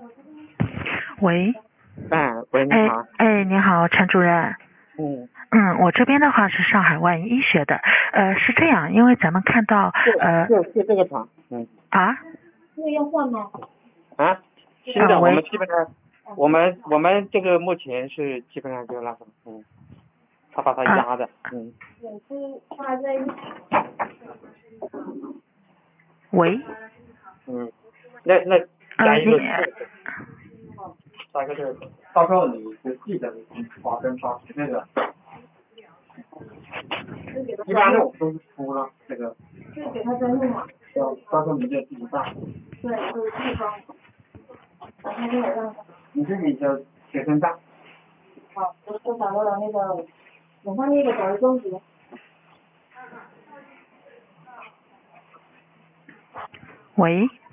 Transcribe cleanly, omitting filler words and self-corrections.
喂， 喂，你好。 你好，陈主任。我这边的话是上海万医学的，是这样，因为咱们看到是这个床。 这个要换吗？ 新的，我们基本上，我们这个目前是基本上就那什么，他把它压的， 喂。 那加一个大概是，到时候你就记得保证保持那个，一般的我们都是出了这个， 就给他再弄嘛。 到时候你就自己上。 对，都是地方。然后这个让你自己就学生证。 好，我找到了那个，我放那个找个中学。 喂。